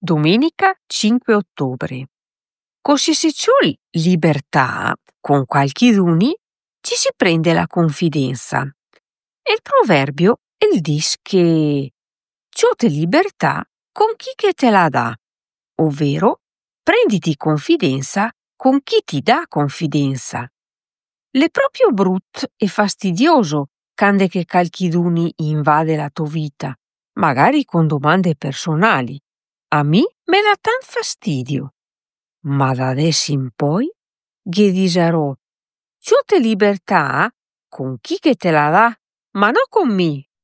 Domenica 5 ottobre. Così si c'ho libertà con qualchiduni, ci si prende la confidenza. E il proverbio il dis che c'ho te libertà con chi che te la dà, ovvero prenditi confidenza con chi ti dà confidenza. L'è proprio brut e fastidioso quando che qualchiduni invade la tua vita, magari con domande personali. A me me dà tant fastidio. Ma da adesso in poi gli diserò: c'ho te libertà con chi che te la dà, ma non con me.